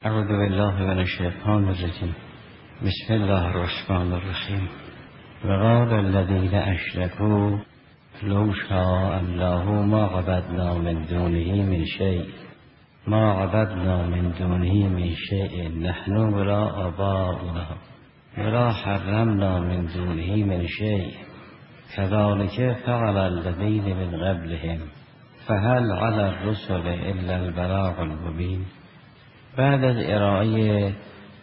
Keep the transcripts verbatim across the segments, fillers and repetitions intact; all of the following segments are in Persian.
اعوذ بالله من الشیطان الرجیم. بسم الله الرحمن الرحیم. وقال الذین اشرکوا لو شاء الله ما عبدنا من دونه من شیء ما عبدنا من دونه من شیء نحن ولا آباؤنا ولا حرمنا من دونه من شیء كذلك فعل الذین من قبلهم فهل على الرسل الا البلاغ المبین. بعد از ارائه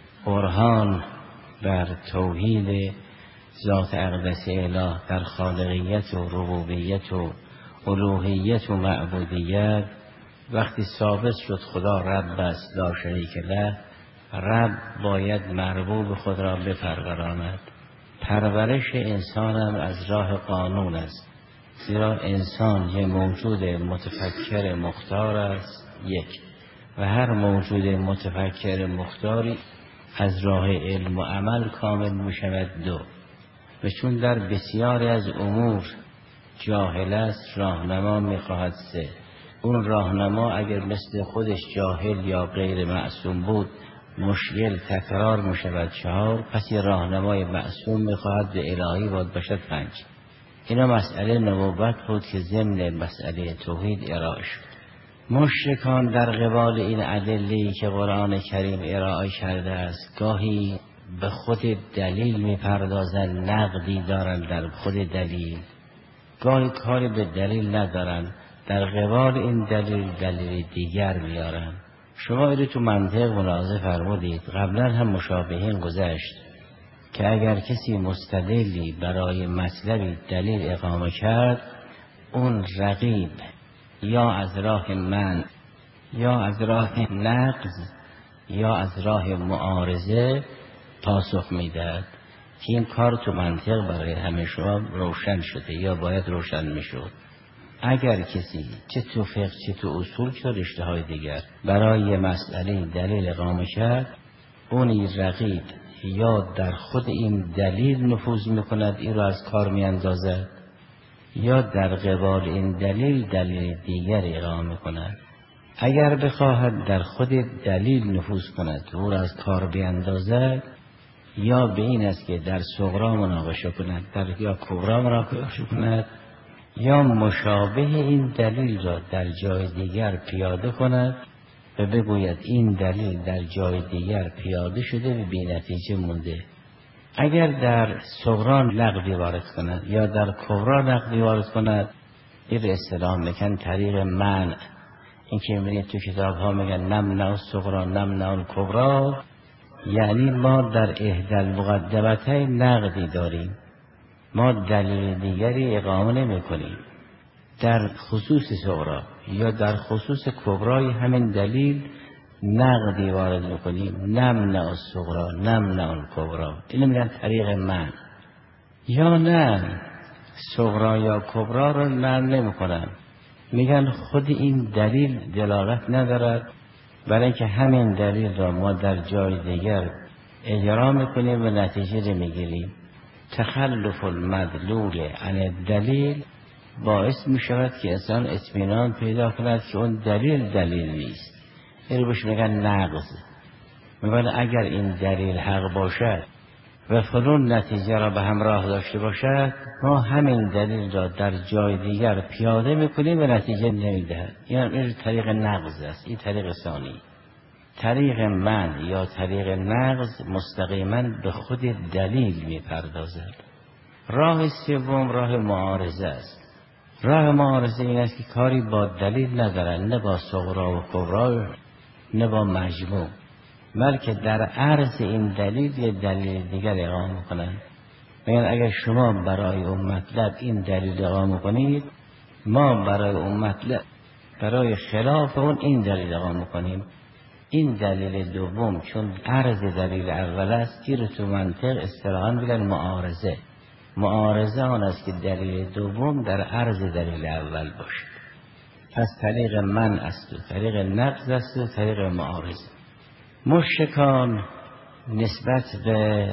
برهان بر توحید ذات اقدس اله در خالقیت و ربوبیت و الوهیت و معبودیت، وقتی ثابت شد خدا رب است لا شریک له، رب باید مربوب خود را بپروراند. پرورش انسان هم از راه قانون است، زیرا انسان یه موجود متفکر مختار است یک، و هر موجود متفکر مختاری از راه علم و عمل کامل می شود دو. و چون در بسیاری از امور جاهل است راهنما می خواهد سه. اون راهنما اگر مثل خودش جاهل یا غیر معصوم بود مشکل تکرار می شود چهار. پس یه راهنمای معصوم می خواهد به الهی باید باشد پنج. اینا مسئله نبوت بود که ضمن مسئله توحید ارائه شد. مشرکان در قبال این ادله‌ای که قرآن کریم ارائه کرده است گاهی به خود دلیل میپردازند، نقدی دارند در خود دلیل، گاهی کاری به دلیل ندارند، در قبال این دلیل دلیل دیگر میارند. شما اینو تو منطق ملاحظه فرمودید، قبلا هم مشابهین گذشت که اگر کسی مستدلی برای مطلبی دلیل اقامه کرد، اون رقیب یا از راه من یا از راه نقض یا از راه معارضه پاسخ میدهد که این کار تو منطق برای همه شما روشن شده یا باید روشن میشد. اگر کسی چه تو فقه چه تو اصول چه رشته های دیگر برای مسئله دلیل اقامه کرد، اونی رقیب یا در خود این دلیل نفوذ میکند، این رو از کار میاندازد، یا در قبال این دلیل دلیل دیگر اقامه کند. اگر بخواهد در خود دلیل نفوذ کند او را از کار بیندازد، یا به این است که در صغرا مناقشه کند در یا کبرا مناقشه کند، یا مشابه این دلیل را در جای دیگر پیاده کند و بگوید این دلیل در جای دیگر پیاده شده و بی نتیجه مونده. اگر در صغرا لغوی وارد کند یا در کبرا لغوی وارد کند، این به اصطلاح میگن طریق منع. این که میبینید تو کتاب ها میگن نمنع الصغرا نمنع الکبرا، یعنی ما در احدی المقدمتین نقدی داریم، ما دلیل دیگری اقامه نمی کنیم. در خصوص صغرا یا در خصوص کبرای همین دلیل نقدی وارد میکنیم، نمنع الصغرا نمنع الکبرا، اینو میگن طریق من. یا نه صغرا یا کبرا رو منع نمیکنن، میگن خود این دلیل دلالت ندارد، برای اینکه همین دلیل را ما در جای دیگر اجرا میکنیم و نتیجه میگیریم. تخلف المدلول عن الدلیل باعث میشود که انسان اطمینان پیدا کند که اون دلیل دلیل نیست. این رو بهش میگن نقض. میگن اگر این دلیل حق باشد و فلان نتیجه را به همراه داشته باشد، ما همین دلیل را در جای دیگر پیاده میکنیم و نتیجه نمیدهد. یعنی این طریق نقض است. این طریق ثانی. طریق من یا طریق نقض مستقیما به خود دلیل میپردازد. راه سوم راه معارضه است. راه معارضه این است که کاری با دلیل ندارن، نه با صغرا و کبرا نه با مجموع، بلکه در عرض این دلیل یه دلیل دیگر اقامه کنند. میگن اگر شما برای اون مطلب این دلیل اقامه کنید، ما برای اون مطلب برای خلاف اون این دلیل اقامه کنیم. این دلیل دوم چون عرض دلیل اول است، که تو منطق اصطلاحاً میگن معارضه. معارضه آن است که دلیل دوم در عرض دلیل اول باشد. پس طریق من است و طریق نقض است و طریق معارضه. مشرکان نسبت به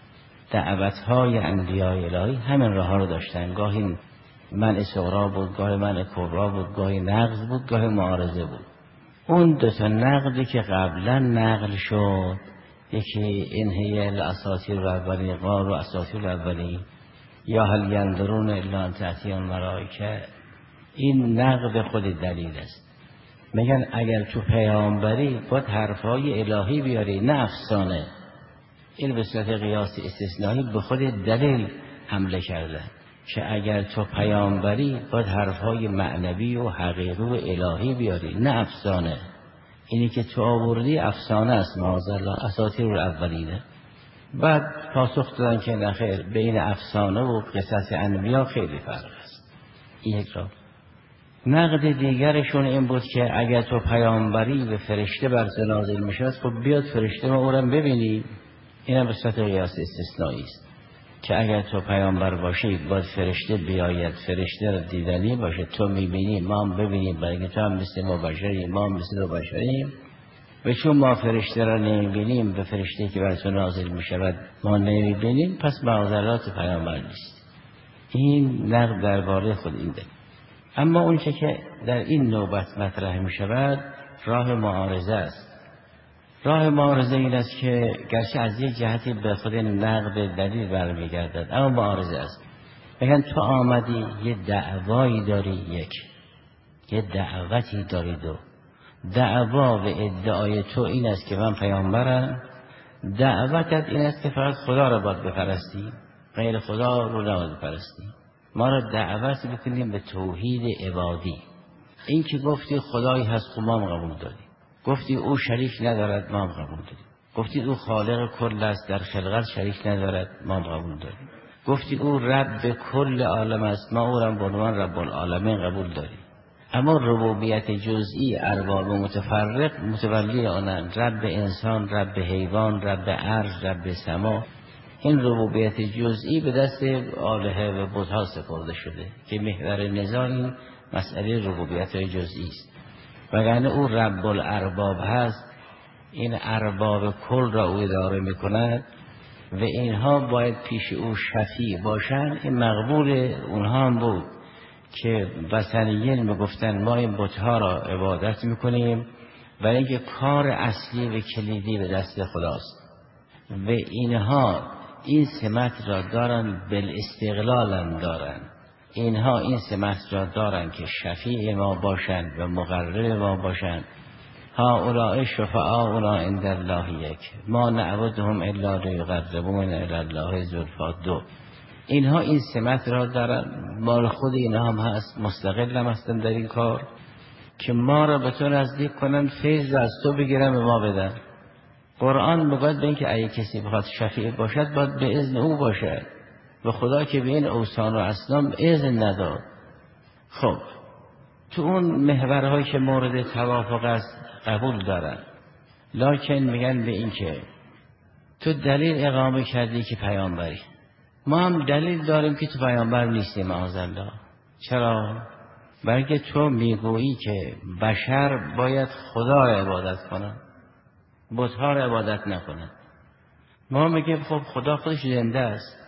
دعوتهای انبیاء الهی همین راه ها رو داشتن. گاهی منع صغرا بود، گاهی منع کبرا بود، گاهی نقض بود، گاهی معارضه بود. اون دو تا نقدی که قبلا نقل شد، یکی انهی الاساطیر الاولین قال و اساطیر الاولین یا هل ینظرون الا ان تأتیهم الملائکه، این نقد خود دلیل است. میگن اگر تو پیامبری باید حرفای الهی بیاری نه افسانه. این به صورت قیاس استثنایی به خود دلیل حمله کرده که اگر تو پیامبری باید حرفای معنوی و حقیقی و الهی بیاری نه افسانه. اینی که تو آوردی افسانه است، معاذالله اساطیر الاولینه. بعد پاسخ دادن که نخیر، بین افسانه و قصص انبیا خیلی فرق است. یک را نقد دیگرشون این بود که اگر تو پیامبری به فرشته بر تو نازل میشد، خب بیاد فرشته ما اونم ببینی. این هم به صورت قیاس استثنایی است که اگر تو پیامبر باشی باید فرشته بیاید، فرشته رو دیدنی باشه، تو میبینی ما هم ببینیم، برای تو هم مثل ما بشریم، ما هم مثل ما بشریم. و چون ما فرشته را نمیبینیم، به فرشته که بر تو نازل میشود ما نمیبینیم، پس معاذالله تو پیامبر نیست. این نقد درباره خود این ده. اما اون چه که در این نوبت مطرح میشود راه معارضه است. راه معارضه این است که گرچه از یک جهتی به خود نقد دلیل برمیگردد، اما معارضه است. بگن تو آمدی یه دعوایی داری، یک یه دعوتی داری، دو دعوا و ادعای تو این است که من پیامبرم، دعوتت این است که فقط خدا را باید بپرستی، غیر خدا رو نباید بپرستی. ما را دعوت بکنیم به توحید عبادی. این که گفتی خدایی هست خب ما هم قبول داریم، گفتی او شریک ندارد ما هم قبول داریم، گفتی او خالق کل است در خلقت شریک ندارد ما هم قبول داریم، گفتی او رب کل عالم است ما او را به عنوان رب العالمین قبول داریم. اما ربوبیت جزئی ارباب متفرق متولی آنند، رب انسان، رب حیوان، رب عرش، رب سما. این ربوبیت جزئی به دست آلهه و بت‌ها سپرده شده که محور نزاع این مسئله ربوبیت جزئی است. وگرنه او رب الارباب هست، این ارباب کل را او اداره میکند و اینها باید پیش او شفیع باشند. این مقبول اونها هم بود که وثنیین میگفتن ما این بت‌ها را عبادت میکنیم برای اینکه کار اصلی و کلیدی به دست خداست و اینها این سمت را دارن، بالاستقلال دارن، اینها این سمت را دارن که شفیع ما باشند و مقرب ما باشند. ها اولئک شفعاؤنا عند الله یک ما نعبدهم الا لیقربونا الی الله زلفی. دو اینها این سمت را دارن، مال خود اینها هم هست، مستقل هم هستن در این کار که ما را به تو نزدیک کنن، فیض از تو بگیرن به ما بدن. قرآن میگوید به این که اگه کسی بخواد شفیع باشد باید به اذن او باشد و خدا که به این اوثان و اصنام اذن نداد. خب تو اون محورهایی که مورد توافق است قبول دارن، لکن میگن به این که تو دلیل اقامه کردی که پیامبری، ما هم دلیل داریم که تو پیامبر نیستی معاذالله. چرا؟ بلکه تو میگویی که بشر باید خدا را عبادت کنن، بت‌ها را عبادت نکنن. ما میگیم خب خدا خودش زنده است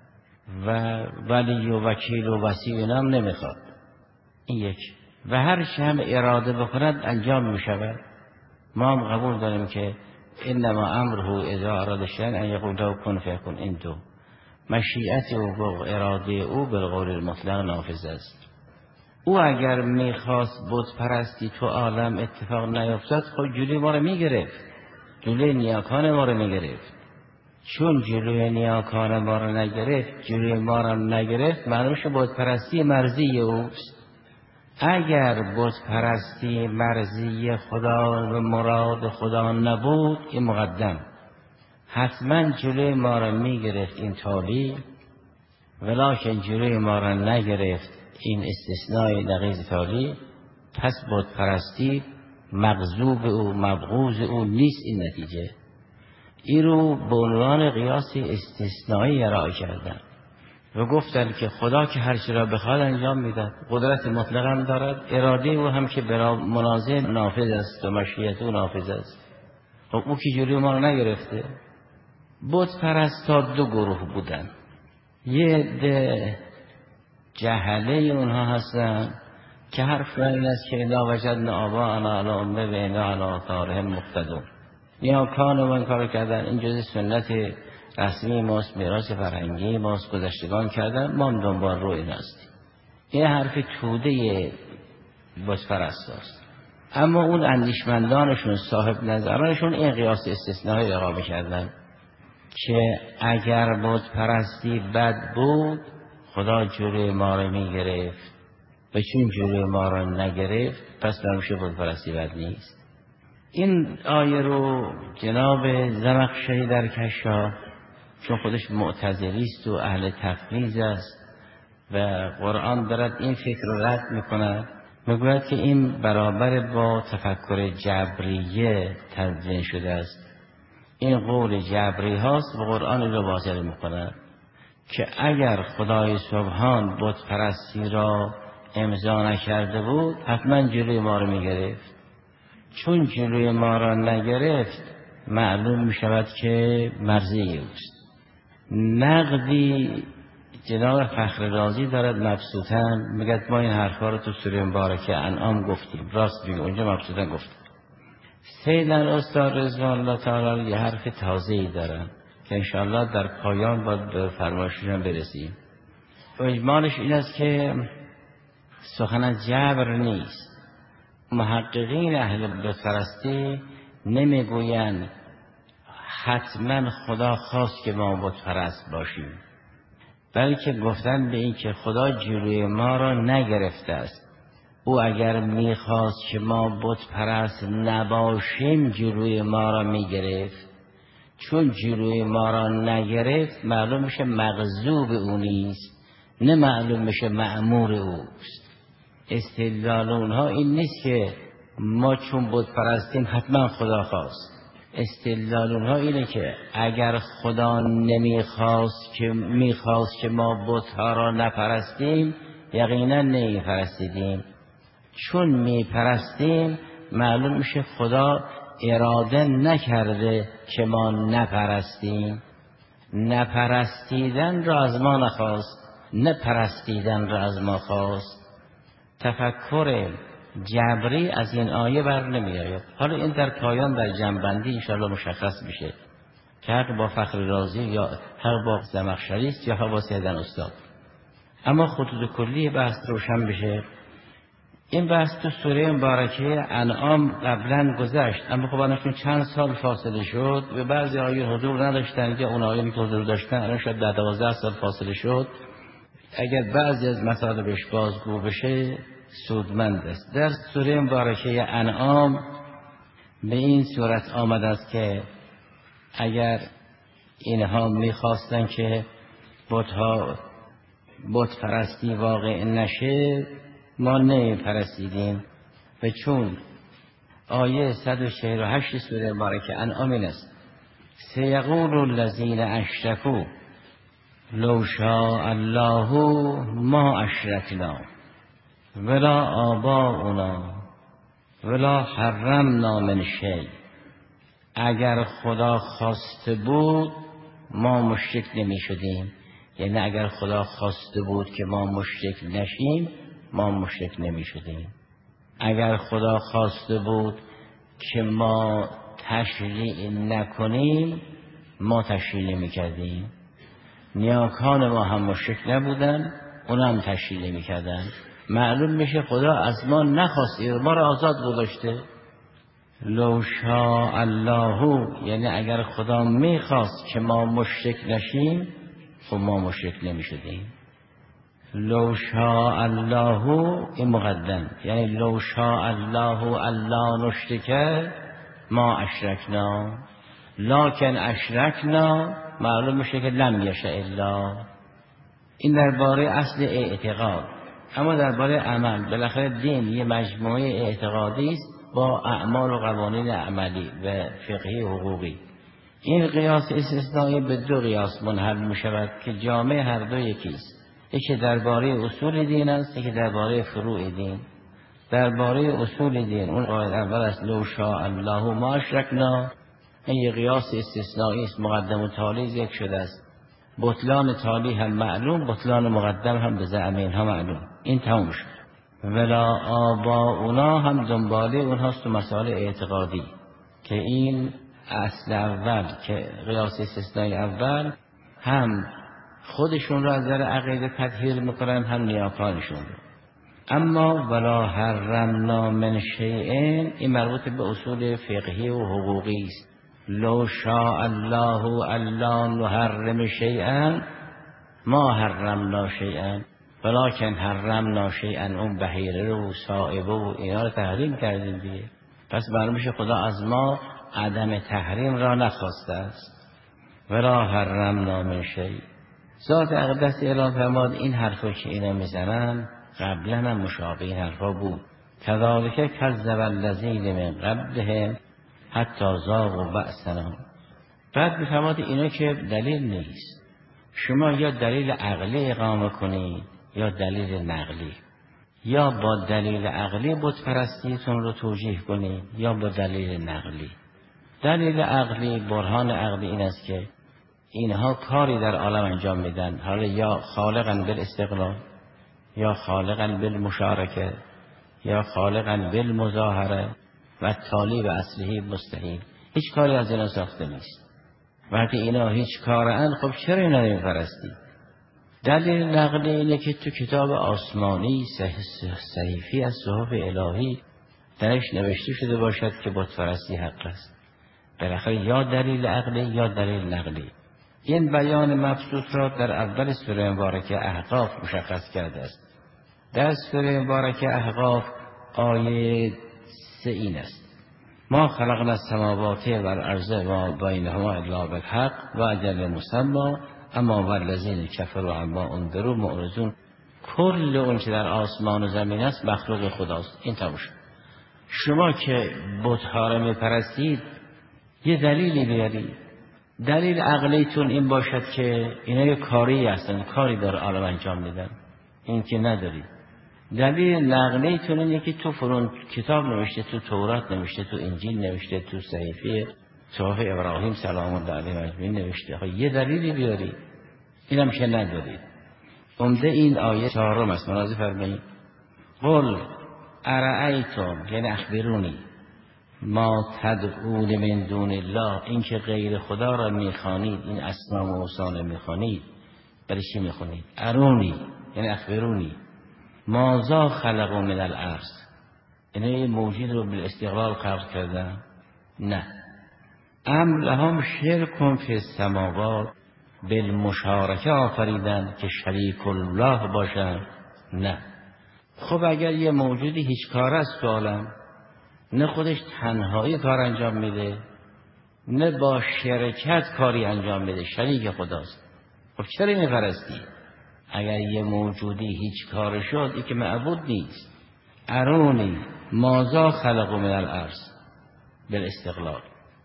و ولی و وکیل و وصی اینا هم نمیخواد. این یک و هر چه هم اراده بکند انجام میشود. ما هم قبول داریم که انما امره اذا اراد شیئا ان یقول له کن فیکون. این دو مشیت او و اراده او بالقول المطلق نافذ است. او اگر میخواست بت پرستی تو عالم اتفاق نیفتاد، خب جلوی ما رو میگرفت، جلوی نیاکان ما رو میگرفت. چون جلوی نیاکان ما رو نگرفت، جلوی ما رو نگرفت، معلومش بت پرستی مرضی اوست. اگر بت پرستی مرضی خدا و مراد خدا نبود، این مقدم حتما جلوی ما را میگرفت این تالی، ولکن جلوی ما را نگرفت این استثنای نقیض تالی. پس بت پرستی مغضوب او مبغوض او نیست. این نتیجه این رو به عنوان قیاس استثنایی ارائه کردن و گفتن که خدا که هر چی را بخواد انجام میداد، قدرت مطلق هم دارد، اراده او هم که برای منازع نافذ است و مشیت او نافذ است. خب او که جلوی ما رو نگرفته. بت پرستا دو گروه بودن، یه ده جهله اونها هستن که حرف این است که انا وجدنا آباءنا علی امه و انا علی آثارهم مقتدون. نیاکان ما این کار کردن، این جزء سنت رسمی ماست، میراث فرهنگی ماست، گذشتگان کردن، ما هم دنبال رو این هستیم. این حرف توده بت پرستاست. اما اون اندیشمندانشون، صاحب نظرانشون این قیاس استثنایی اقامه کردن که اگر بت پرستی بد بود خدا جلوی ما رو می گرفت و چون جلوی ما رو نگرفت پس نمیشه بت پرستی بد نیست. این آیه رو جناب زمخشری در کشاف، چون خودش معتزلی است و اهل تفویض است و قرآن دارد این فکر رو رد میکند، میگوید که این برابر با تفکر جبریه تدوین شده است. این قول جبری هاست و قرآن رو باطل میکند که اگر خدای سبحان بت پرستی را امضا نکرده بود حتما جلوی ما رو میگرفت. چون جلوی ما را نگرفت معلوم میشود که مرضی اوست. نقدی جناب فخر رازی دارد مبسوطاً، میگه ما این حرفا رو تو سوره مبارکه انعام گفتیم، راست میگه اونجا مبسوطاً گفتیم. سیدن استاد رضوان الله تعالی یه حرف تازه‌ای دارن که انشاءالله در پایان باید به فرمایششون برسیم. اجمالش این است که سخن از جبر نیست. محققین اهل بت پرستی نمیگویند حتما خدا خواست که ما بت پرست باشیم، بلکه گفتن به این که خدا جلوی ما را نگرفته است. او اگر میخواست که ما بت پرست نباشیم جلوی ما را میگرفت. چون جلوی ما را نگرفت معلوم میشه مغضوب او نیست، نه معلوم میشه مأمور اوست. استدلال اونها این نیست که ما چون بت پرستیم حتما خدا خواست. استدلال اونها اینه که اگر خدا نمیخواست که میخواست که ما بت‌ها را نپرستیم یقینا نمیپرستیدیم. چون میپرستیم معلوم میشه خدا اراده نکرده که ما نپرستیم. نپرستیدن را از ما نخواست، نپرستیدن را از ما خواست. تفکر جبری از این آیه بر نمی آید. حالا این در پایان در جنبندی انشاءالله مشخص میشه که حق با فخر رازی یا حق با زمخشری است یا حق با سیدن استاد. اما خطوط کلی بحث روشن بشه. این بحث تو سوره مبارکه انعام قبلا گذشت، اما خب الان چند سال فاصله شد و بعضی آیه حضور نداشتن یا اون آیه که حضور داشتن الان شاید در دوازده سال فاصله شد. اگر بعضی از مطالبش بازگو بشه سودمند است. در سوره مبارکه انعام به این صورت آمده است که اگر اینها میخواستن که بت‌ها بت پرستی واقع نشه ما نمیپرستیدیم. و چون آیه صد و چهل و هشت سوره مبارکه انعام این است سیقول الذین اشرکوا لو شاء الله ما اشرکنا ولا آباؤنا ولا حرمنا من شیء. اگر خدا خواسته بود ما مشرک نمی شدیم. یعنی اگر خدا خواسته بود که ما مشرک نشیم ما مشرک نمی شدیم. اگر خدا خواسته بود که ما تشریع نکنیم ما تشریع نمی کردیم. نیاکان ما هم مشرک نبودن، اونا هم تشریع نمی کردن. معلوم میشه خدا از ما نخواسته، ما را آزاد گذاشته. لو شاء الله یعنی اگر خدا میخواست که ما مشرک نشیم خب ما مشرک نمیشدیم. لو شاء الله این مقدم، یعنی لو شاء الله الله نشرک ما اشرکنا لکن اشرکنا معلوم میشه که لم یشاء الله. این درباره اصل اعتقاد. اما درباره عمل بالاخره دین یه مجموعه اعتقادی است با اعمال و قوانین عملی و فقهی و حقوقی. این قیاس استثنایی به دو قیاس منحل می شود که جامع هر دو یکی است. یکی درباره اصول دین است، یکی درباره فروع دین. درباره اصول دین اون قاعده اول است لو شاء الله ما اشرکنا. این یه قیاس استثنایی است، مقدم و تالی یک شده است. بطلان تالی هم معلوم، بطلان مقدم هم به زعم اینها معلوم. این تموم شد. ولا آباؤنا هم دنباله اونهاست تو مسائل اعتقادی که این اصل اول که قیاس استثنایی اول هم خودشون را از نظر عقیده تطهیر میکنن هم نیاکانشون رو. اما ولا حرمنا من شیء این مربوط به اصول فقهی و حقوقی است. لو شاء الله الا نحرم شیئا ما حرمنا شیئا ولکن حرمنا شیئا، اون بحیره رو صائبه و اینا رو تحریم کردیم دیگه. پس معلوم میشه خدا از ما عدم تحریم را نخواسته است. ولا حرمنا من شیء. ذات اقدس اعلام فرماد این حرفا که اینا میزنن قبلا هم مشابه این حرفا بود. کذالک کذب الذین من قبلهم حتی ذاقوا بأسنا. بعد میفرماد اینا که دلیل نیست، شما یا دلیل عقلی اقامه کنید یا دلیل نقلی، یا با دلیل عقلی بت پرستیتون رو توجیه کنید یا با دلیل نقلی. دلیل عقلی، برهان عقلی این است که اینها کاری در عالم انجام میدن، حالا یا خالقاً بالاستقلال یا خالقاً بالمشارکه یا خالقاً بالمظاهره و تالی و اصلی مستحیل. هیچ کاری از اینا ساخته نیست. وقتی اینا هیچ کارن، خب چرا اینا رو پرستی؟ دلیل نقلی اینه که تو کتاب آسمانی صحیفی از صحف الهی درش نوشته شده باشد که بت پرستی حق است. بالاخره یا دلیل عقلی یا دلیل نقلی. این بیان مبسوط را در اول سوره مبارکه احقاف مشخص کرده است. در سوره مبارکه احقاف آیه سه این است: ما خلقنا السماوات والارض و بینهما الا بالحق و اجل مسمى اما والذین کفروا عما انذروا معرضون. کل اون که در آسمان و زمین است مخلوق خداست. این تموم شد. شما که بت‌ها را می‌پرستید یه دلیلی بیارید. دلیل عقلیتون این باشد که اینا یه کاری هستن، کاری در عالم انجام میدن، این که ندارید. دلیل نقلیتون اینه که تو فرون کتاب نوشته، تو تورات نوشته، تو انجیل نوشته، تو صحیفه صحف ابراهیم سلام الله علیه اجمعین نوشته. خب یه دلیلی بیارید. اینم که ندارید. عمده این آیه چهارم است. ملاحظه فرمایید: قل ارأیتم، یعنی اخبرونی، ما تدعون من دون الله، این که غیر خدا را میخوانید، این اصنام و اوثان میخوانید، برای چی میخوانید؟ ارونی یعنی اخبرونی، ماذا خلقوا من الارض، اینه موجود رو بالاستقلال خلق کردن؟ نه. ام لهم شرک فی السماوات، بالمشارکه آفریدن که شریک الله باشن؟ نه. خب اگر یه موجودی هیچ کار است تو عالم، نه خودش تنهایی کار انجام میده نه با شرکت کاری انجام میده، شریک خداست، خب چرا اینو پرستی؟ اگر یه موجودی هیچ کار شد، این که معبود نیست. ارونی ماذا خلقوا من الارض بالاستقلال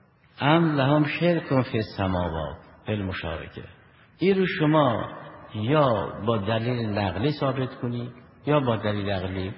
ام لهم شرک فی السماوات بالمشارکه. این رو شما یا با دلیل نقلی ثابت کنی یا با دلیل عقلی.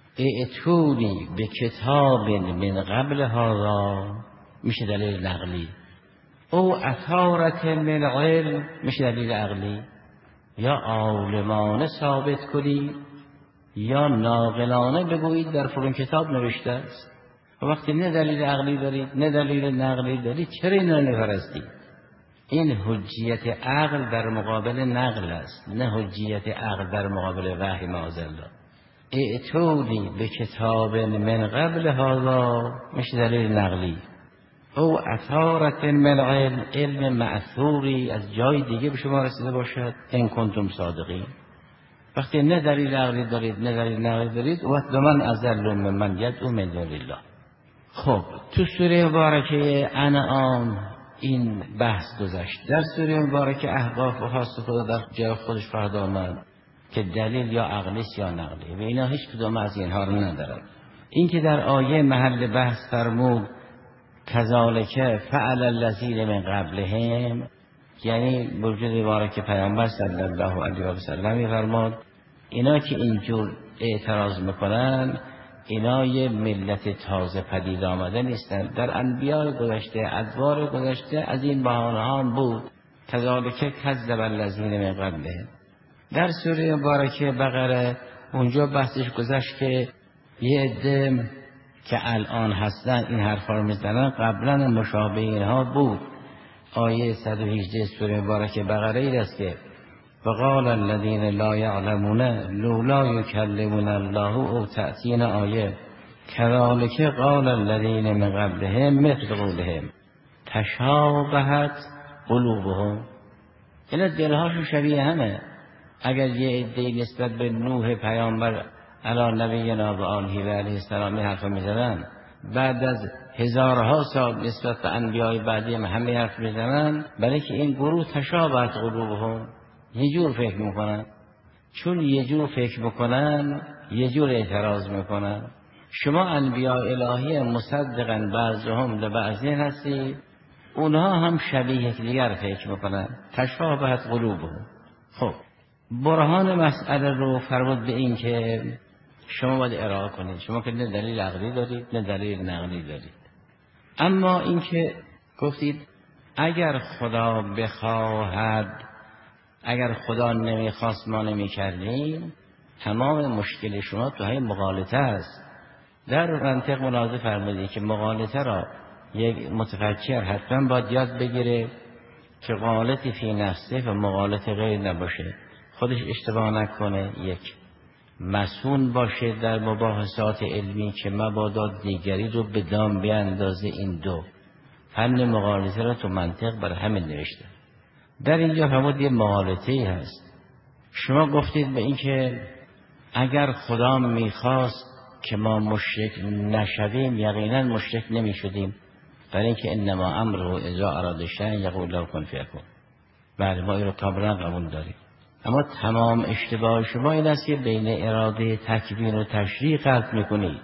ائتونی به کتاب من قبل هذا میشه دلیل نقلی، او اثارت من علم میشه دلیل عقلی. یا عالمانه ثابت کنی یا ناقلانه بگویید در فلان کتاب نوشته است. و وقتی نه دلیل عقلی دارید نه دلیل نقلی دارید، چرا اینا نپرستید؟ این حجیت عقل در مقابل نقل است، نه حجیت عقل در مقابل وحی معاذالله. ائتونی به کتاب من قبل هذا میشه دلیل نقلی، او اثارت من علم، علم مأثوری از جای دیگه به شما رسیده باشد، ان کنتم صادقین. وقتی نه دلیل عقلی دارید نه دلیل نقلی دارید، وقت من اضل ممن یدعو من دون الله. خب تو سوره مبارکه انعام این بحث گذشت. در سوره مبارکه احقاف و خاص خدا در جای خودش فرد آمد که دلیل یا عقلی یا نقلی و اینا هیچ کدوم از اینها رو ندارد. این که در آیه محل بحث فرمود کذالک فعل الذین من قبلهم، یعنی وجود مبارک پیامبر صلی الله علیه و سلم می‌فرماد اینا که اینجور اعتراض میکنن اینا یه ملت تازه پدید آمده نیستن. در انبیاء گذشته ادوار گذشته از این بهانه ها بود. کذالک کذب الذین من قبلهم. در سوره مبارکه بقره اونجا بحثش گذشت که یه عده که الان هستن این حرفا رو میزنن قبلا مشابه اینها بود. آیه صد و هجده سوره مبارکه بقره ای است که وقال الذين لا يعلمون لولا يكلمنا الله او تأتین آیه كذلك قال الذين من قبلهم مثل قولهم تشابهت قلوبهم. اینا دلهاشون شبیه همه. اگر یه عده نسبت به نوح پیامبر علی نبینا و آله و علیه السلام این حرف میزنن، بعد از هزارها سال نسبت به انبیای بعدی هم همه حرف میزنن، برای که این گروه تشابهت قلوبهم، یه جور فکر میکنن. چون یه جور فکر میکنن یه جور اعتراض میکنن. شما انبیاء الهی مصدقا بعضهم لبعضین هستی، اونها هم شبیه یکدیگر فکر میکنن. تشابهت قلوبهم. خب برهان مسئله رو فرمود به این که شما باید ارائه کنید. شما که نه دلیل عقلی دارید نه دلیل نقلی دارید. اما این که گفتید اگر خدا بخواهد، اگر خدا نمیخواست ما نمیکردیم، تمام مشکل شما تو های مغالطه است. در منطق مناظره فرمودید که مغالطه را یک متفکر حتما باید یاد بگیره که غالطی فی نفسه و مغالطه غیر نباشه، خودش اشتباه نکنه، یک مسئول باشه در مباحثات علمی که مبادا دیگری رو به دام بیاندازه. این دو فن مغالطه را تو منطق بر همین نوشته. در اینجا فرمود یه مغالطه‌ای هست. شما گفتید به این که اگر خدا میخواست که ما مشرک نشویم یقینا مشرک نمیشدیم، برای اینکه انما امره اذا اراد شیئا یقول له کن فیکون. بله ما این رو کاملا قبول داریم. اما تمام اشتباه شما این است که بین اراده تکوین و تشریع خلط میکنید.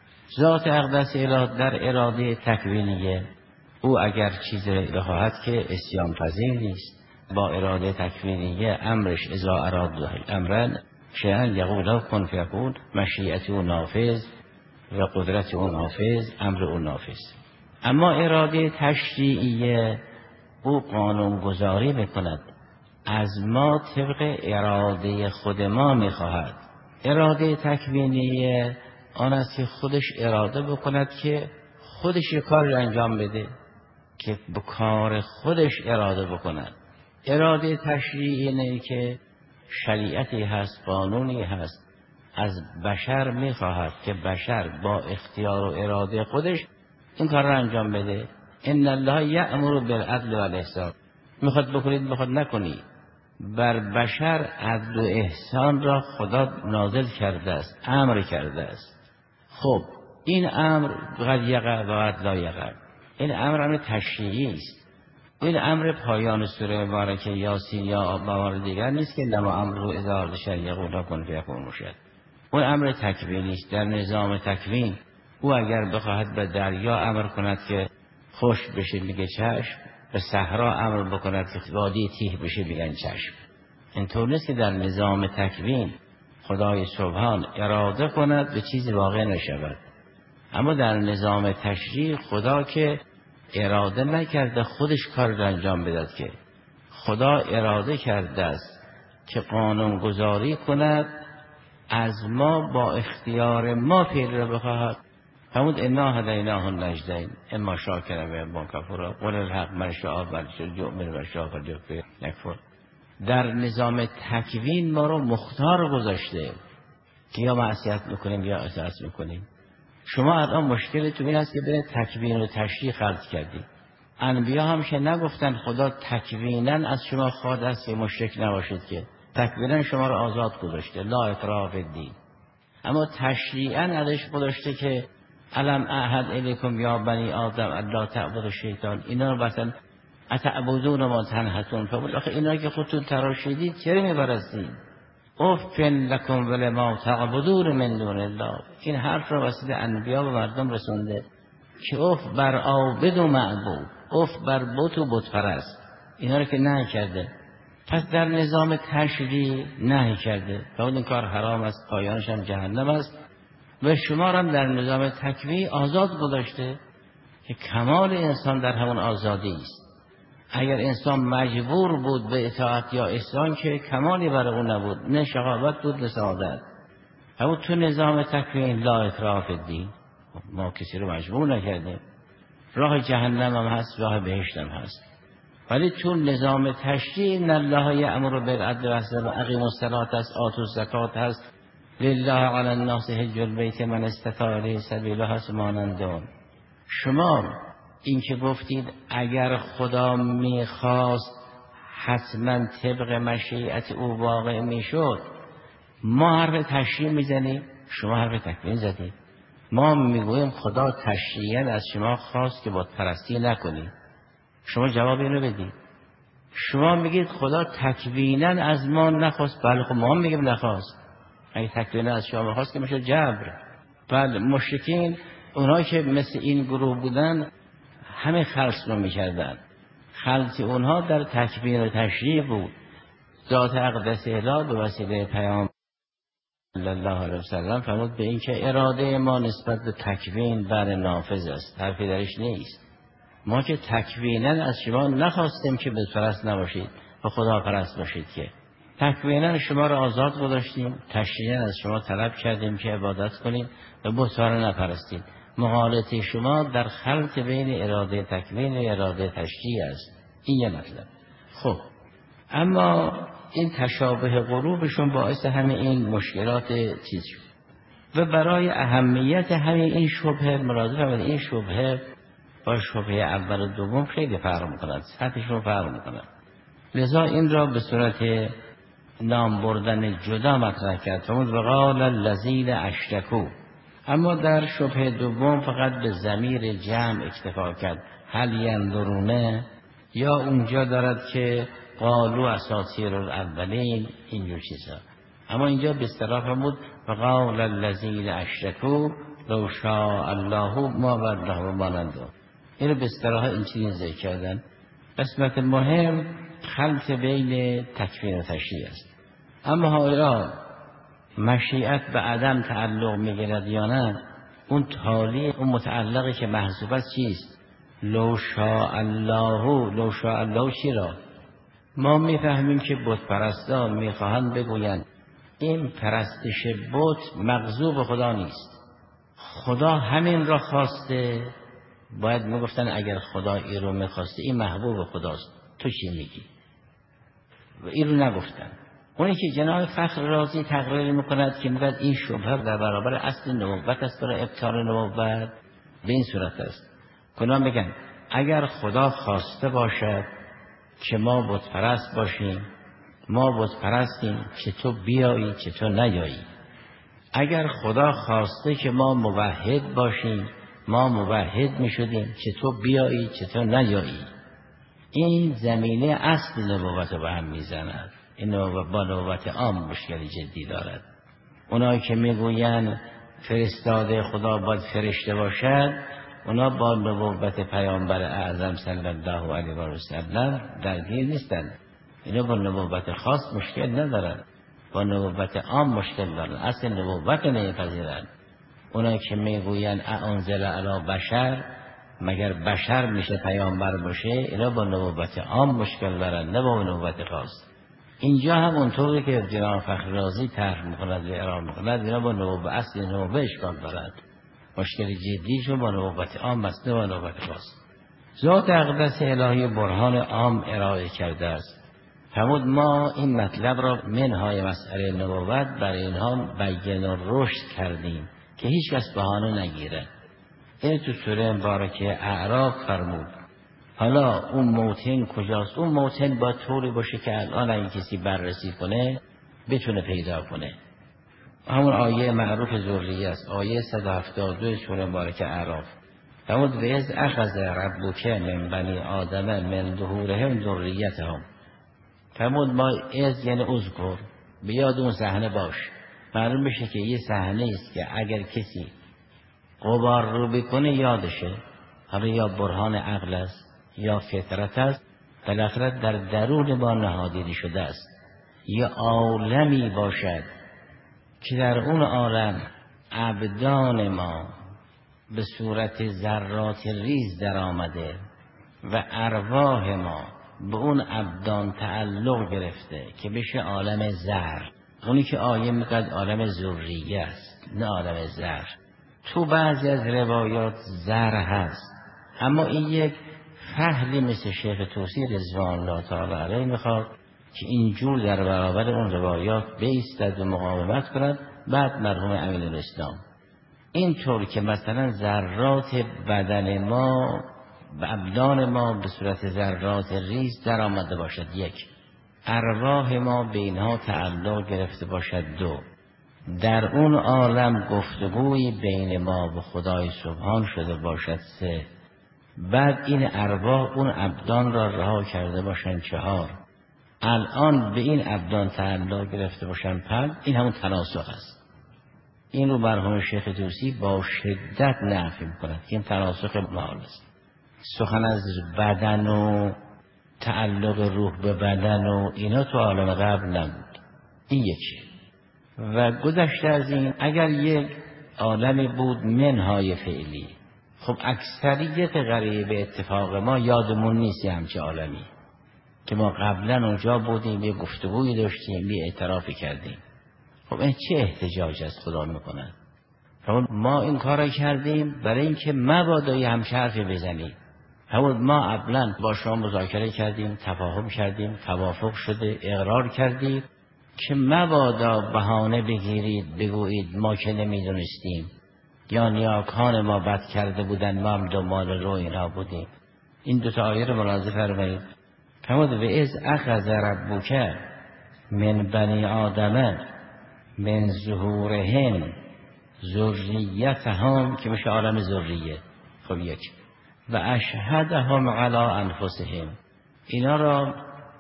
ذات اقدس اله در اراده تکوینیه، او اگر چیز بخواهد که اسیان پذیر نیست. با اراده تکوینیه امرش اذا اراد امرن شیئا یقول له کن فیکون، مشیئت او نافذ و قدرت او نافذ، امر او نافذ. اما اراده تشریعیه او قانون گذاری میکند، از ما طبق اراده خود ما میخواهد. اراده تکوینیه آن است که خودش اراده بکند که خودش یک کار رو انجام بده، که به کار خودش اراده بکند. اراده تشریعی نه که شریعتی هست، قانونی هست، از بشر میخواهد که بشر با اختیار و اراده خودش این کار را انجام بده. ان الله یأمر بالعدل والاحسان، میخواد بکنید میخواد نکنید. بر بشر عدل و احسان را خدا نازل کرده است، امر کرده است. خب این امر قد یقع و قد لا یقع، این امر امر تشریعی است. این امر پایان سوره مبارکه یاسین یا موارد دیگر نیست که لما امر اذا اراد شیئا یقول له کن فیکون باشد. اون امر تکوینی است. در نظام تکوین او اگر بخواهد به دریا امر کند که خشک بشه میگه چشم، به صحرا امر بکند که وادی تیه بشه میگن چشم. اینطور نیست که در نظام تکوین خدای سبحان اراده کند به چیزی واقع نشود. اما در نظام تشریع خدا که اراده نکرده خودش کار را انجام بدهد، که خدا اراده کرده است که قانون گذاری کند، از ما با اختیار ما فعل را بخواهد. فرمود انا هدیناه النجدین اما شاکرا و اما کفورا قل الحق من شاء فلیؤمن و شاء فلیکفر. در نظام تکوین ما رو مختار گذاشته که یا معصیت میکنیم یا اطاعت میکنیم. شما الان مشکلتون این است که بین تکوین و تشریع خلط کردید. انبیا هم که نگفتن خدا تکوینا از شما خواهد است که مشرک نباشید، که تکوینا شما رو آزاد گذاشته، لا اکراه فی الدین. اما تشریعا ازش گذاشته که الم اعهد الیکم یا بنی آدم الا تعبدوا الشیطان. اینا رو مثلا اتعبدون ما تنحتون، فقط آخه اینا که خودتون تراشیدید چرا میبرستید؟ اف لکم ولما تعبدون من دون الله. این حرف رو وسیله انبیا به مردم رسونده که اف بر عابد و معبود، اف بر بت و بت پرست. اینا رو که نهی کرده. پس در نظام تشریع نهی کرده، فقط این کار حرام است، پایانش هم جهنم است. و شما هم در نظام تکوین آزاد گذاشته که کمال انسان در همون آزادی است. اگر انسان مجبور بود به اطاعت یا احسان که کمالی برای اون نبود، نه شقاوت بود نه سعادت. اما تو نظام تکوین لا اکراه فی الدین، ما کسی رو مجبور نکردیم، راه جهنم هم هست، راه بهشت هم هست. ولی تو نظام تشریع ان الله یأمر بالعدل والاحسان و اقیموا الصلاة هست، آتوا الزکات هست، لله علی الناس حج البیت من استطاع الیه سبیلا هست. مانند شما این که گفتید اگر خدا میخواست حتما طبق مشیت او واقع میشد، ما حرف تشریع میزنیم، شما حرف تکوین زدید. ما میگوییم خدا تشریعاً از شما خواست که بت پرستی نکنید، شما جواب اینو بدید. شما میگید خدا تکویناً از ما نخواست، بله خب ما هم میگیم نخواست. اگه تکویناً از شما خواست که میشه جبر. بله مشرکین اونایی که مثل این گروه بودن همه خلص رو میکردن، خلص اونها در تکوین و تشریع بود. ذات اقدس الهی به وسیله پیام صلی الله علیه وسلم فرمود به این که اراده ما نسبت به تکوین بر نافذ است، حرفی درش نیست. ما که تکویناً از شما نخواستیم که بت پرست نباشید و خدا پرست باشید، که تکویناً شما را آزاد گذاشتیم، تشریعاً از شما طلب کردیم که عبادت کنید و بت‌ها را نپرستید. مغالطه شما در خلط بین اراده تکوین و اراده تشریع است. این یه مطلب. خب اما این تشابه قلوبشون باعث همه این مشکلات چیز شد و برای اهمیت همه این شبهه مرادف همه این شبهه با شبهه اول و دوم خیلی فرق میکنند، سطحشون فرق میکنند. لذا این را به صورت نام بردن جدا مطرح کرد. فرمود وقال الذین اشرکوا، اما در شبهه دوم فقط به ضمیر جمع اکتفا کرد. هل ینظرونه، یا اونجا دارد که قالوا اساطیر الاولین، اینجور چیزا. اما اینجا به اصطلاح فرمود وقال الذین اشرکوا لو شاء الله ما بدله مانند. این رو به اصطلاح این چیزی ذکر کردن. قسمت مهم خلط بین تکوین و تشریع است. اما حالا مشیت به عدم تعلق میگیرد یا نه، اون تالی اون متعلقی که محذوف است چیست؟ لو شاء الله. لو شاء الله چی را؟ ما میفهمیم که بت پرستان میخواهند بگویند این پرستش بت مغضوب خدا نیست، خدا همین را خواسته. باید میگفتن اگر خدا این رو میخواسته این محبوب خداست، تو چی میگی؟ و این رو نگفتن. اونی که جناب فخر رازی تقریر میکند که میگوید این شبهه در برابر اصل نبوت است، برای ابطال نبوت به این صورت است. کنا میگن اگر خدا خواسته باشد که ما بت پرست باشیم، ما بت پرستیم، چه تو بیایی چه تو نیایی. اگر خدا خواسته که ما موحد باشیم، ما موحد می شدیم، چه تو بیایی چه تو نیایی. این زمینه اصل نبوت رو به هم می زند. این نبوت با نبوت عام مشکل جدی دارد. اونایی که می گوین فرستاده خدا باید فرشته باشد، اونا با نبوت پیامبر اعظم صلی الله علیه و سلم درگیر نیستند. اینا با نبوت خاص مشکل ندارن، با نبوت عام مشکل دارن، اصل نبوت نمیپذیرن. اونایی که میگوین انزل علی بشر، مگر بشر میشه پیامبر باشه، اینا با نبوت عام مشکل دارن، نه با نبوت خاص. اینجا هم اونطوری که جناب فخر رازی طرح میکند و ارائه میکند، اینا با نبوت اصل نبوت اشکال دارد. مشکل جدیشون با نبوت عام است، نه با نبوت خاص. ذات اقدس الهی برهان عام ارائه کرده است. فرمود ما این مطلب را منهای مسئله نبوت برای اینها بیان و رشد کردیم که هیچ کس بهانه نگیره. این تو سوره مبارکه اعراف فرمود. حالا اون موطن کجاست؟ اون موطن با طوری باشه که الان اگه کسی بررسی کنه بتونه پیدا کنه. همون آیه معروف ذریه است، آیه صد و هفتاد و دو سوره مبارکه اعراف. فرمود و از اخذ ربک من بنی آدم من ظهورهم ذریتهم. فرمود ما از یعنی اذکر، بیاد اون صحنه باش. معلوم بشه که یه صحنه است که اگر کسی غبار رو بکنه یادشه. حالا یا برهان عقل است یا فطرت است، بالاخره در درون ما نهادینه شده است. یه عالمی باشد که در اون عالم ابدان ما به صورت ذرات ریز در آمده و ارواح ما به اون ابدان تعلق گرفته که بشه عالم زر. اونی که آیه میگه عالم ذریه است نه عالم زر. تو بعضی از روایات زر هست، اما این یک فهلی مثل شیخ توسی رضوان الله تعالی علیه میخواد که اینجور در برابر اون روایات بایستد و مقاومت کند. بعد مرحوم امین الاسلام اینطور که مثلا ذرات بدن ما و ابدان ما به صورت ذرات ریز در آمده باشد، یک، ارواح ما به اینها تعلق گرفته باشد، دو، در اون عالم گفتگوی بین ما و خدای سبحان شده باشد، سه، بعد این ارواح اون ابدان را رها کرده باشند، چهار، الان به این ابدان تعلق گرفته باشند، پنج، این همون تناسخ است. این رو مرحوم شیخ توسی با شدت نفی می‌کند که این تناسخ محال است. سخن از بدن و تعلق روح به بدن و اینا تو عالم قبل نبود. این یکی. و گذشته از این اگر یک عالمی بود منهای فعلی، خب اکثریت غریب اتفاق ما یادمون نیست همچه عالمی که ما قبلا اونجا بودیم، یه گفتگوی داشتیم، یه اعترافی کردیم. خب این چه احتجاج از خدا میکنن؟ ما این کار کردیم برای اینکه مبادا یه همچه حرفی بزنیم. همون ما قبلا با شما مذاکره کردیم، تفاهم کردیم، توافق شده، اقرار کردیم که مبادا بهانه بگیرید بگویید ما که نمیدونستیم یا نیاکان ما بد کرده بودن ما هم دنبال رو اینا بودیم. این دو تا آیه رو ملاحظه فرمایید. فرمود و از اخذ ربک من بنی آدم من ظهورهم ذریتهم که میشه عالم ذریه. خب یک، و اشهدهم علی انفسهم، اینا را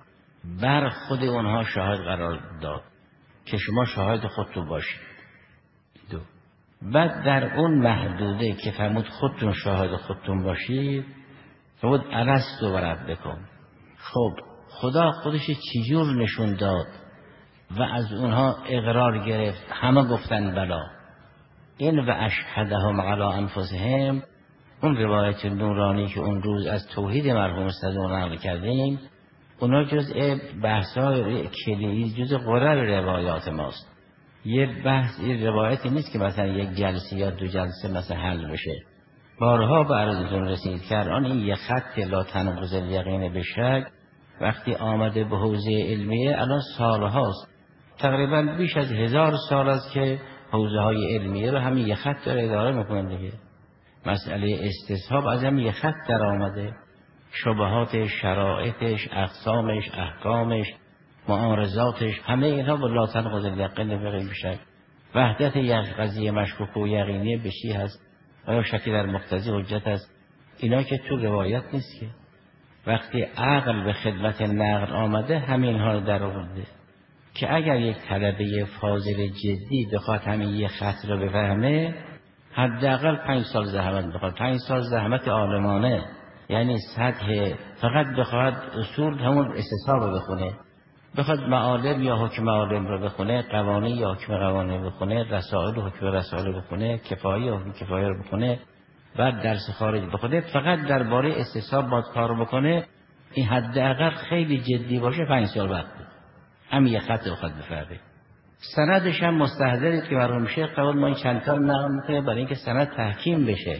بر خود اونها شاهد قرار داد که شما شاهد خودتون باشید. دو، بعد در اون محدوده که فرمود خودتون شاهد خودتون باشید، فرمود الستو و ربکم. خب خدا خودش چجور نشون داد و از اونها اقرار گرفت؟ همه گفتن بلا. این و اشهدهم علی انفسهم، اون روایت نورانی که اون روز از توحید مرحوم صدوق نقل کردیم، اونا جزء بحث‌های کلیدی، جزء قرر روایات ماست. یه بحث، یه روایتی نیست که مثلا یک جلسه یا دو جلسه مثلا حل بشه. بارها به عرضتون رسید که الان این یه خط لا تنقض الیقین به شک وقتی آمده به حوزه علمیه الان سالهاست، تقریبا بیش از هزار سال است که حوزه های علمیه رو همین یه خط داره اداره میکنه دیگه. مسئله استصحاب از همین یه خط در آمده، شبهاتش، شرائطش، اقسامش، احکامش، معارضاتش، همه اینها با لا تنقض الیقین به شک. وحدت یک قضیه مشکوک و یقینی به چی هست؟ آیا شکی در مقتضی حجت است؟ اینا که تو روایت نیست که. وقتی عقل به خدمت نقل آمده همین ها در آورده که اگر یک طلبه فاضل جدی بخواد همین یه خط رو بفهمه حداقل پنج سال زحمت بخواد، پنج سال زحمت عالمانه، یعنی سطح فقط بخواد اصول همون استصحاب رو بخونه، بخواد معالم یا حکم معالم رو بخونه، قوانین یا حکم قوانین رو بخونه، رسائل و حکم رسائل رو بخونه، کفایی و حکم کفایی رو بخونه، بعد درس خارج بخونه، فقط درباره استصحاب باید کار بکنه، این حداقل خیلی جدی باشه پنج سال وقت همین یه خط رو خود بفرده. سندش هم مستحضرید که مرحوم شیخ قبول ما این چند تا نقل میکنه برای اینکه سند تحکیم بشه.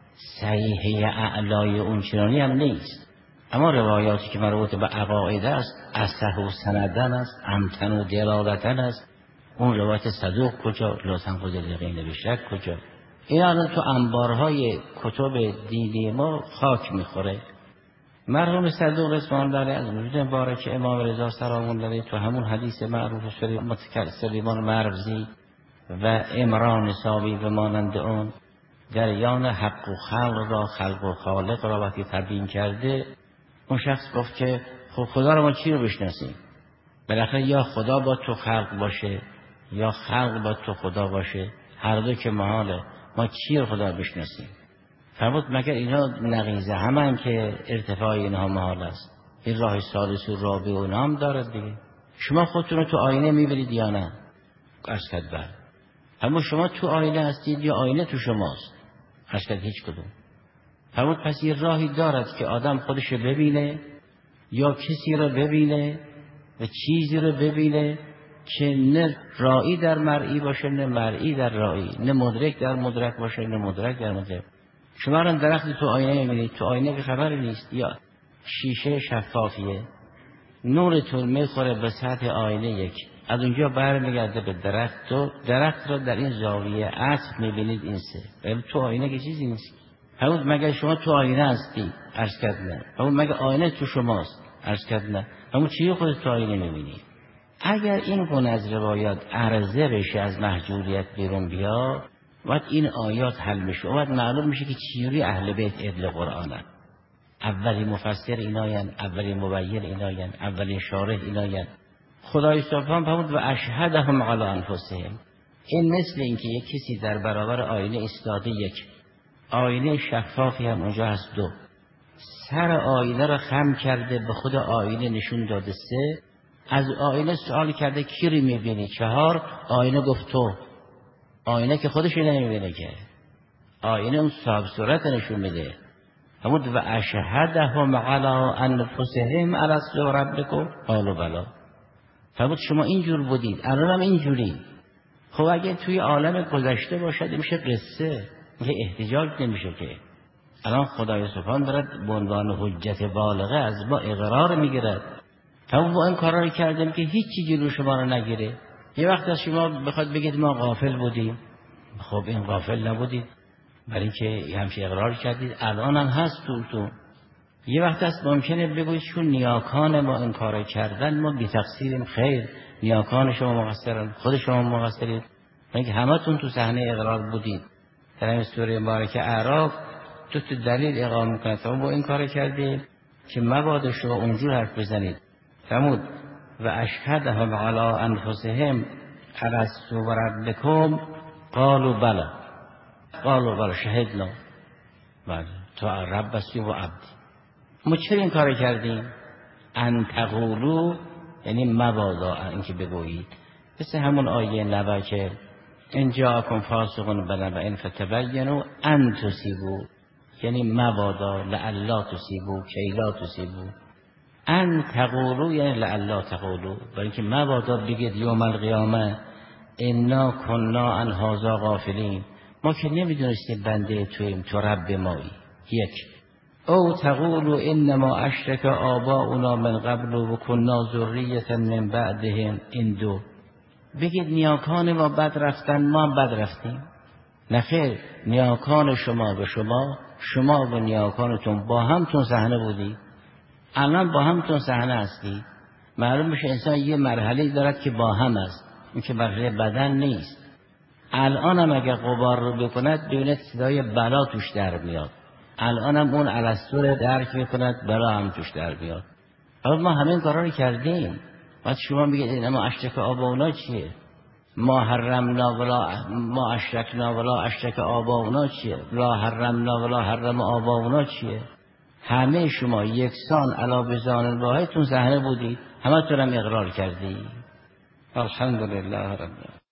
صحیحه اعلای اون چنانی هم نیست، اما روایاتی که مربوط به عقاید است اصح و سندن است، امتن و دلالتن است. اون روایت صدوق کجا؟ لا تنقض الیقین به شک کجا؟ این الان تو انبارهای کتب دینی ما خاک میخوره. مرحوم صدوق رضوان الله علیه از وجود مبارک امام رضا سلام الله علیه تو همون حدیث معروف شریف متکر سلیمان مرزی و عمران صابی و مانند اون جریان حق و خلق را، خلق و خالق را وقتی تبیین کرده، اون شخص گفت که خب خدا رو ما چی رو بشناسیم؟ بالاخره یا خدا با تو خلق باشه یا خلق با تو خدا باشه، هر دو که محاله، ما چی رو خدا بشناسیم؟ فرمود مگر اینا نقیضه همن که ارتفاع اینها محال است. این راه سادس و رابع و نام دارد دیگه. شما خودتون رو تو آینه میبینید یا نه؟ اشکد بر اما شما تو آینه هستید یا آینه تو شماست؟ اشکد هیچ کدوم. فرمود پس یه راهی دارد که آدم خودش ببینه یا کسی رو ببینه و چیزی رو ببینه که نه رائی در مرئی باشه نه مرئی در رائی، نه مدرک در مدرک باشه نه مدرک در مدرک. شما الان درختی تو آینه میبینید، تو آینه که خبری نیست، یا شیشه شفافیه، نورتون میخوره به سطح آینه یک، از اونجا برمیگرده به درخت، تو درخت را در این زاویه عطف میبینید این سه، ولی تو آینه که چیزی نیست. همون مگه شما تو آینه هستی؟ عرض کرد نه. همون مگه آینه تو شماست؟ عرض کرد نه. همون چیزی خودت تو آینه میبینید. اگر این گونه از روایات عرضه بشه از محجوریت بیرون بیا، وقت این آیات حل میشه، وقت معلوم میشه که چیوری اهل بیت ادل قرآنن. اولی مفسر ایناین، اولی مبین ایناین، اولی شارح ایناین. خدای سبحان فرمود و اشهدهم علی انفسهم. این مثل اینکه یک کسی در برابر آینه ایستاده، یک آینه شفافی هم اونجا هست، دو سر آینه را خم کرده به خود آینه نشون داده، سه از آینه سوال کرده کی رو میبینی، چهار آینه گفت تو. آینه که خودش نمیبینه که، آینه اون صاحب صورت نشون میده. همون و اشهدهم علی انفسهم الست ربکم قالوا بلی. فرمود شما اینجور بودید، الان هم اینجوری. خب اگه توی عالم گذشته باشد میشه قصه، میگه احتجاج نمیشه که. الان خدای سبحان دارد به عنوان حجت بالغه از ما اقرار میگیرد. همون با این کارا رو کردیم که هیچی جلو شما رو نگیره. یه وقت از شما بخواد بگید ما غافل بودیم، خب این غافل نبودید، برای اینکه همچه اقرار کردید، الان هم هست تو تو. یه وقت هست ممکنه بگوید چون نیاکان ما این کارو کردن ما بی تقصیریم، خیر نیاکان شما مقصرن، خود شما مقصرید، اینکه همتون تو صحنه اقرار بودید. در این سوره مبارکه اعراف دو تا دلیل اقامه میکنه تا با این کارو کردید که مبادا شما اونجور حرف بزنید. فرمود و اشهدهم علی انفسهم الست ربکم قالوا بلی. قالوا بلی شهدنا. بله تو رب هستی و عبدی. ما چرا این کار کردیم؟ ان تقولوا یعنی مبادا اینکه بگویید، مثل همون آیه نبا که ان جاءکم فاسق بنبأ فتبینوا ان تصیبوا، یعنی مبادا لعلا تصیبوا کی لا تصیبوا. ان تقولوا یعنی لعلا تقولوا، برای اینکه مبادا بگید یوم القیامه انا کنا عن هذا غافلین، ما که نمیدونستیم بنده تویم تو رب مایی. یک او تقولوا انما اشرک آباؤنا من قبل و کنا ذریة من بعدهم. این دو بگید نیاکان ما بد رفتن ما هم بد رفتیم. نخیر، نیاکان شما به شما، شما و نیاکانتون با همتون صحنه بودی، الان با همتون صحنه هستی. معلوم میشه انسان یه مرحله دارد که با هم است، این که مرحله بدن نیست. الان هم اگر غبار رو بکند ببیند صدای بلا توش در میاد، الان هم اون الستور درک میکند بلا هم توش در میاد. اما ما همین کارا رو کردیم. بعد شما میگید اما اشرک آباؤنا چیه؟ ما حرمنا ولا ما اشرکنا ولا اشرک آباؤنا چیه؟ لا حرمنا ولا حرم آباؤنا چیه؟ همه شما یکسان علا بزان الواحدتون صحنه بودید، همه تونم اقرار کردید. الحمدلله رب العالمین.